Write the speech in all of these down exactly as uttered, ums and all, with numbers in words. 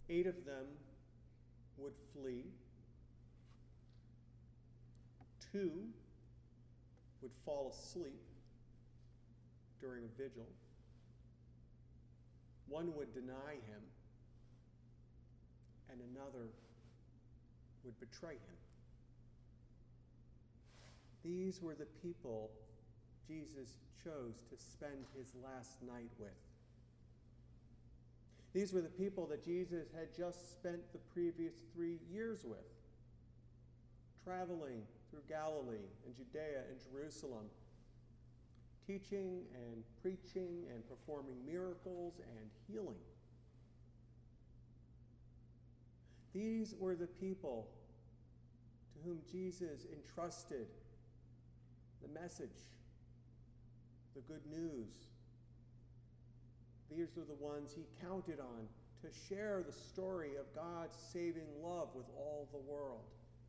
Eight of them would flee. Two would fall asleep during a vigil. One would deny him, and another would betray him. These were the people Jesus chose to spend his last night with. These were the people that Jesus had just spent the previous three years with, traveling through Galilee and Judea and Jerusalem, teaching and preaching and performing miracles and healing. These were the people to whom Jesus entrusted the message, the good news. These were the ones he counted on to share the story of God's saving love with all the world.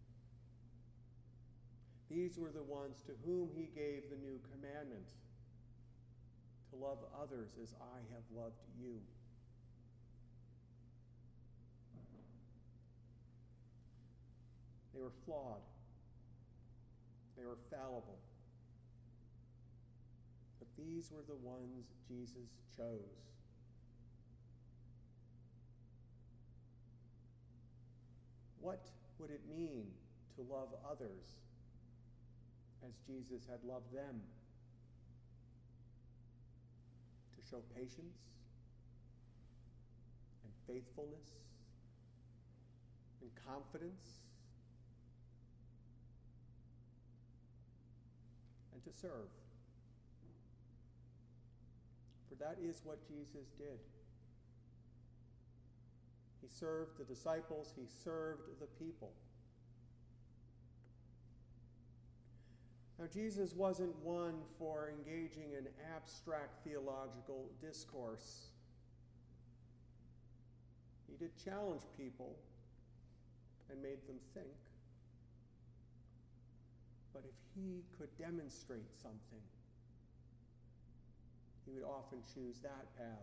These were the ones to whom he gave the new commandment, to love others as I have loved you. They were flawed. They were fallible. But these were the ones Jesus chose. What would it mean to love others as Jesus had loved them? To show patience and faithfulness and confidence and to serve. For that is what Jesus did. He served the disciples, he served the people. Now, Jesus wasn't one for engaging in abstract theological discourse. He did challenge people and made them think. But if he could demonstrate something, he would often choose that path.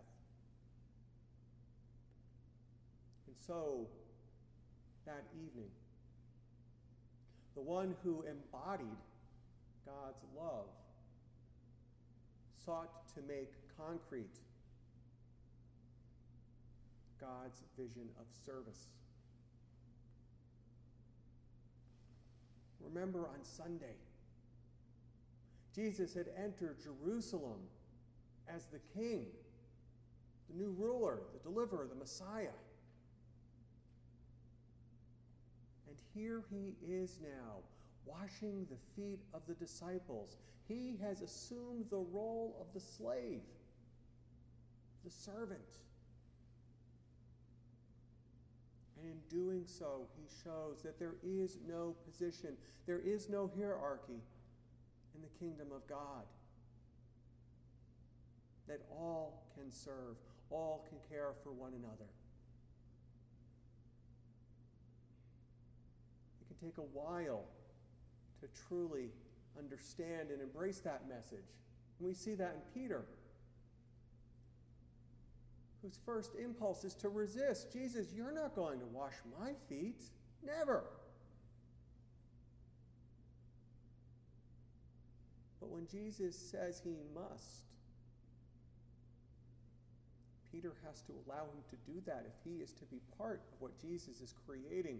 And so, that evening, the one who embodied God's love sought to make concrete God's vision of service. Remember on Sunday, Jesus had entered Jerusalem as the king, the new ruler, the deliverer, the Messiah. And here he is now, washing the feet of the disciples. He has assumed the role of the slave, the servant. And in doing so, he shows that there is no position, there is no hierarchy in the kingdom of God. That all can serve, all can care for one another. It can take a while to truly understand and embrace that message. And we see that in Peter, whose first impulse is to resist. Jesus, you're not going to wash my feet. Never. But when Jesus says he must, Peter has to allow him to do that if he is to be part of what Jesus is creating.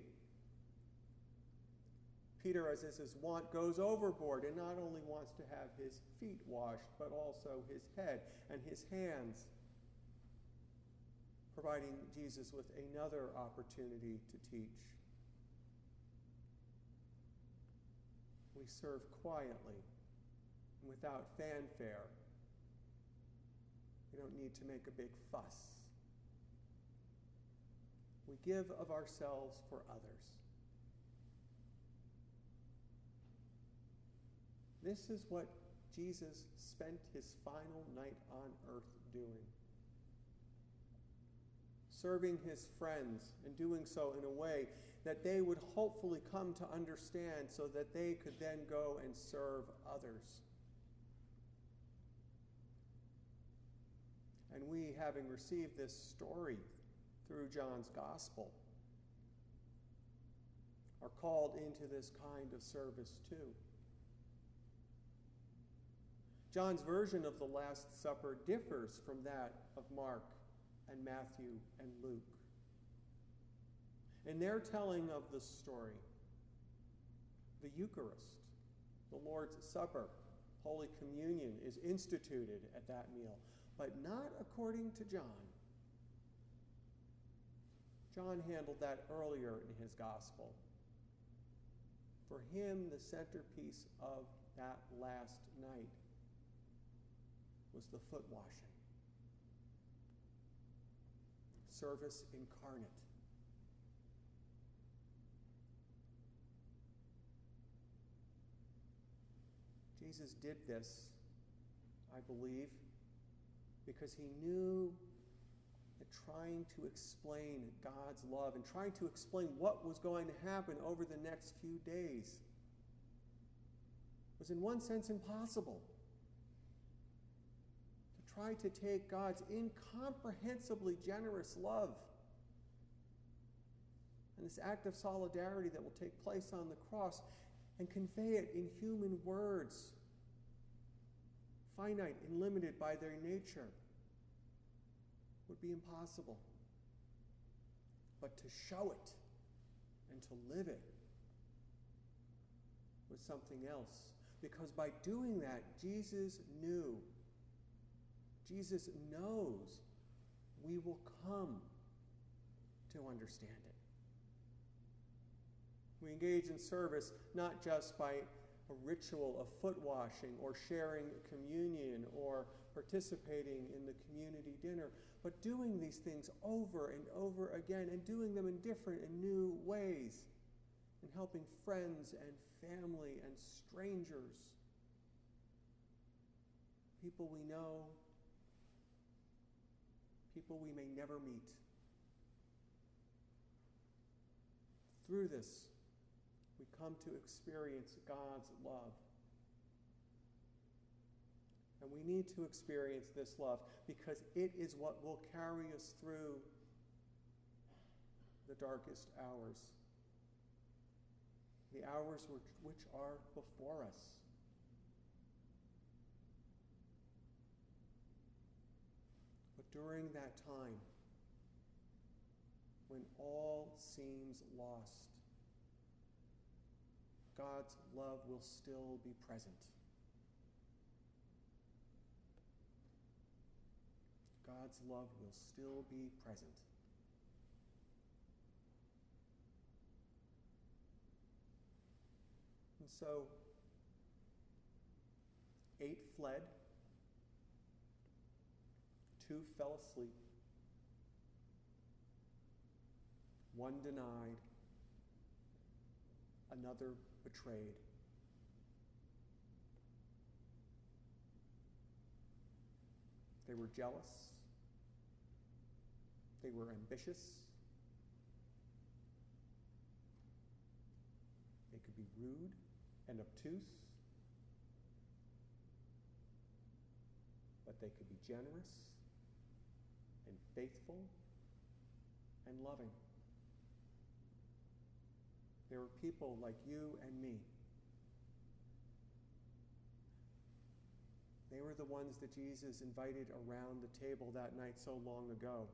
Peter, as is his wont, goes overboard and not only wants to have his feet washed, but also his head and his hands, providing Jesus with another opportunity to teach. We serve quietly and without fanfare. We don't need to make a big fuss. We give of ourselves for others. This is what Jesus spent his final night on earth doing. Serving his friends and doing so in a way that they would hopefully come to understand so that they could then go and serve others. And we, having received this story through John's gospel are called into this kind of service too. John's version of the Last Supper differs from that of Mark and Matthew and Luke. In their telling of the story, the Eucharist, the Lord's Supper, Holy Communion is instituted at that meal, but not according to John. John handled that earlier in his gospel. For him, the centerpiece of that last night was the foot washing. Service incarnate. Jesus did this, I believe, because he knew that trying to explain God's love and trying to explain what was going to happen over the next few days was in one sense impossible. To try to take God's incomprehensibly generous love and this act of solidarity that will take place on the cross and convey it in human words, finite and limited by their nature, would be impossible. But to show it and to live it was something else. Because by doing that, Jesus knew, Jesus knows we will come to understand it. We engage in service not just by a ritual of foot washing or sharing communion or participating in the community dinner, but doing these things over and over again and doing them in different and new ways, and helping friends and family and strangers, people we know, people we may never meet. Through this, we come to experience God's love. And we need to experience this love because it is what will carry us through the darkest hours, the hours which, which are before us. But during that time, when all seems lost, God's love will still be present. God's love will still be present. And so, eight fled, two fell asleep, one denied, another betrayed. They were jealous. They were ambitious. They could be rude and obtuse. But they could be generous and faithful and loving. There were people like you and me. They were the ones that Jesus invited around the table that night so long ago.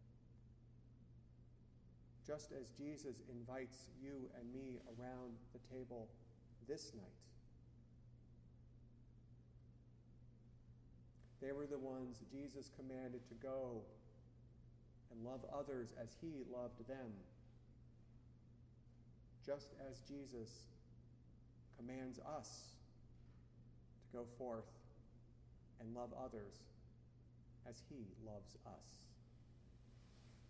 Just as Jesus invites you and me around the table this night. They were the ones Jesus commanded to go and love others as he loved them. Just as Jesus commands us to go forth and love others as he loves us.